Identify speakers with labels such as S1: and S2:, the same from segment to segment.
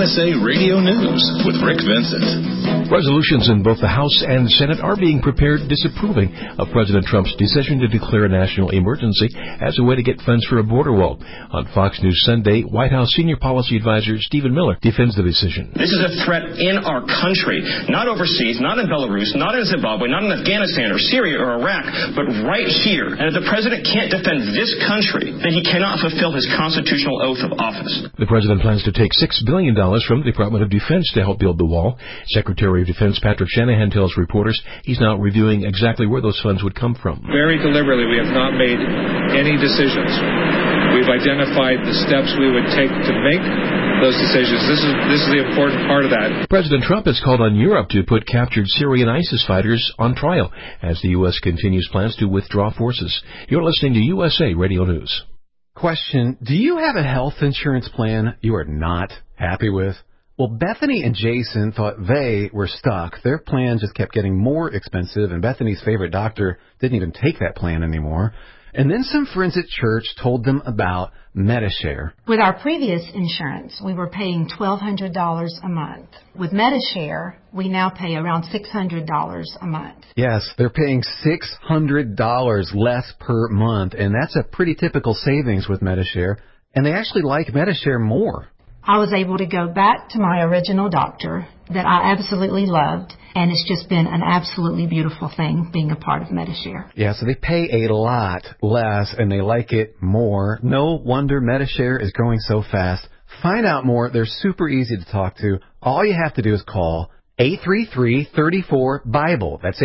S1: USA Radio News with Rick Vincent.
S2: Resolutions in both the House and Senate are being prepared disapproving of President Trump's decision to declare a national emergency as a way to get funds for a border wall. On Fox News Sunday, White House Senior Policy Advisor Stephen Miller defends the decision.
S3: This is a threat in our country, not overseas, not in Belarus, not in Zimbabwe, not in Afghanistan or Syria or Iraq, but right here. And if the president can't defend this country, then he cannot fulfill his constitutional oath of office.
S2: The president plans to take $6 billion from the Department of Defense to help build the wall. Secretary of Defense Patrick Shanahan tells reporters he's now reviewing exactly where those funds would come from.
S4: Very deliberately, we have not made any decisions. We've identified the steps we would take to make those decisions. This is the important part of that.
S2: President Trump has called on Europe to put captured Syrian ISIS fighters on trial as the U.S. continues plans to withdraw forces. You're listening to USA Radio News.
S5: Question, do you have a health insurance plan you are not happy with? Well, Bethany and Jason thought they were stuck. Their plan just kept getting more expensive, and Bethany's favorite doctor didn't even take that plan anymore. And then some friends at church told them about Medi-Share.
S6: With our previous insurance, we were paying $1,200 a month. With Medi-Share, we now pay around $600 a month.
S5: Yes, they're paying $600 less per month, and that's a pretty typical savings with Medi-Share. And they actually like Medi-Share more.
S6: I was able to go back to my original doctor that I absolutely loved, and it's just been an absolutely beautiful thing being a part of Medi-Share.
S5: Yeah, so they pay a lot less, and they like it more. No wonder Medi-Share is growing so fast. Find out more. They're super easy to talk to. All you have to do is call 833-34-BIBLE. That's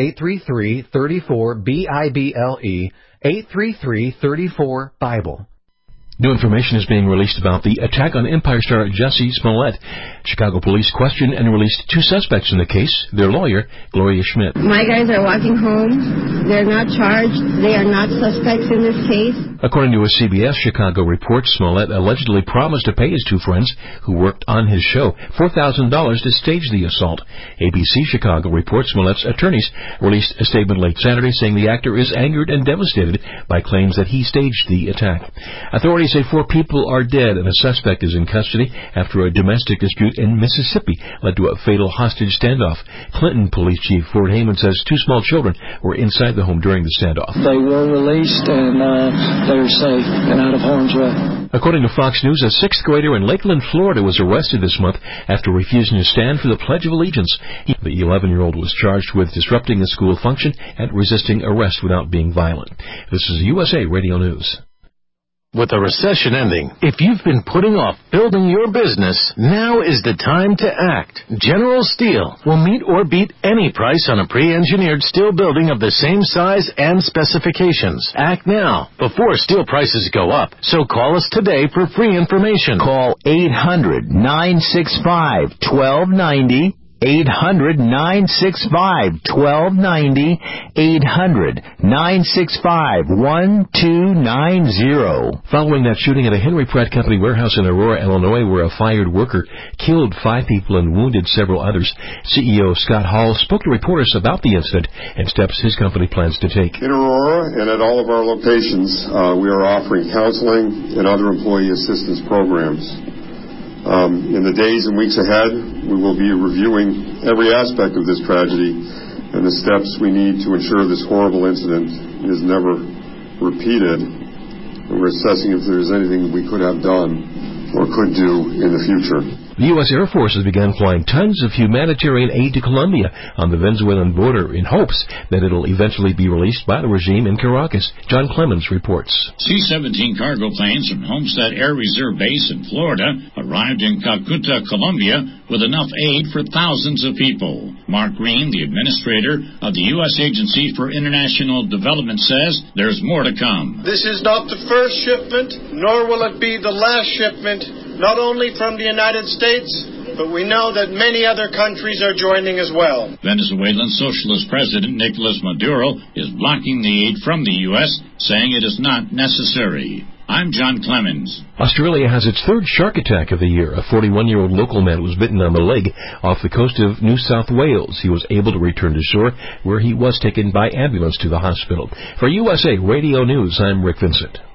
S5: 833-34-BIBLE. 833-34-BIBLE.
S2: New information is being released about the attack on Empire star Jussie Smollett. Chicago police questioned and released 2 suspects in the case. Their lawyer, Gloria Schmidt.
S7: My guys are walking home. They're not charged. They are not suspects in this case.
S2: According to a CBS Chicago report, Smollett allegedly promised to pay his 2 friends who worked on his show $4,000 to stage the assault. ABC Chicago reports Smollett's attorneys released a statement late Saturday saying the actor is angered and devastated by claims that he staged the attack. Authorities say 4 people are dead and a suspect is in custody after a domestic dispute in Mississippi led to a fatal hostage standoff. Clinton Police Chief Ford Heyman says 2 small children were inside the home during the standoff.
S8: They were released and they're safe and out of harm's way.
S2: According to Fox News, a 6th grader in Lakeland, Florida was arrested this month after refusing to stand for the Pledge of Allegiance. The 11-year-old was charged with disrupting the school function and resisting arrest without being violent. This is USA Radio News.
S1: With the recession ending, if you've been putting off building your business, now is the time to act. General Steel will meet or beat any price on a pre-engineered steel building of the same size and specifications. Act now, before steel prices go up. So call us today for free information.
S9: Call 800-965-1290. 800-965-1290, 800-965-1290.
S2: Following that shooting at a Henry Pratt Company warehouse in Aurora, Illinois, where a fired worker killed 5 people and wounded several others, CEO Scott Hall spoke to reporters about the incident and steps his company plans to take.
S10: In Aurora and at all of our locations, we are offering counseling and other employee assistance programs. In the days and weeks ahead, we will be reviewing every aspect of this tragedy and the steps we need to ensure this horrible incident is never repeated. And we're assessing if there's anything we could have done or could do in the future.
S2: The U.S. Air Force has begun flying tons of humanitarian aid to Colombia on the Venezuelan border in hopes that it'll eventually be released by the regime in Caracas. John Clemens reports.
S11: C-17 cargo planes from Homestead Air Reserve Base in Florida arrived in Calcuta, Colombia, with enough aid for thousands of people. Mark Green, the administrator of the U.S. Agency for International Development, says there's more to come.
S12: This is not the first shipment, nor will it be the last shipment, not only from the United States, but we know that many other countries are joining as well.
S11: Venezuelan Socialist President Nicolas Maduro is blocking the aid from the U.S., saying it is not necessary. I'm John Clemens.
S2: Australia has its 3rd shark attack of the year. A 41-year-old local man was bitten on the leg off the coast of New South Wales. He was able to return to shore, where he was taken by ambulance to the hospital. For USA Radio News, I'm Rick Vincent.